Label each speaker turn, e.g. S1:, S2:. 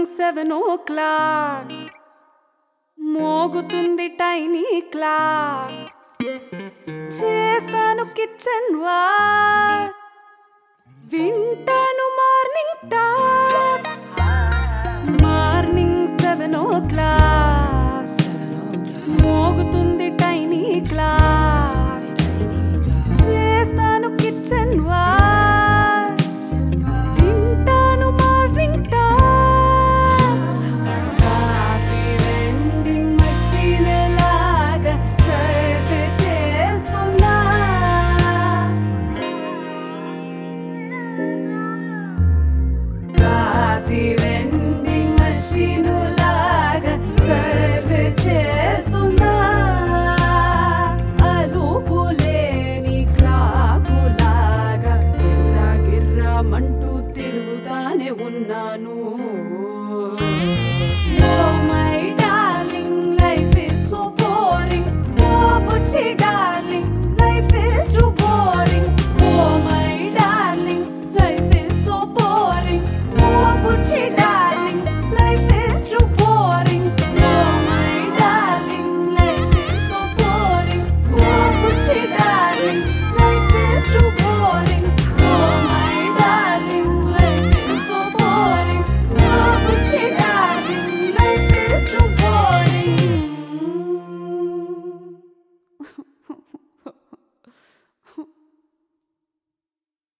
S1: 7 o'clock మోగుతుంది tiny clock చేస్తాను kitchen walk వింటాను మార్నింగ్ టాక్స్ మార్నింగ్ 7 o'clock మోగుతుంది టైనీ క్లాక్ చేస్తాను కిచెన్ వాక్ వింటాను morning talks coffee vending machine లాగా సర్వ్ చేస్తున్నా కాఫీ వెండింగ్ మెషిన్ లాగా సర్వ్ చేస్తున్నా అలుపులేని క్లాకు లాగా గిర్రా గిర్రా మంటూ తిరుగుతానే ఉన్నాను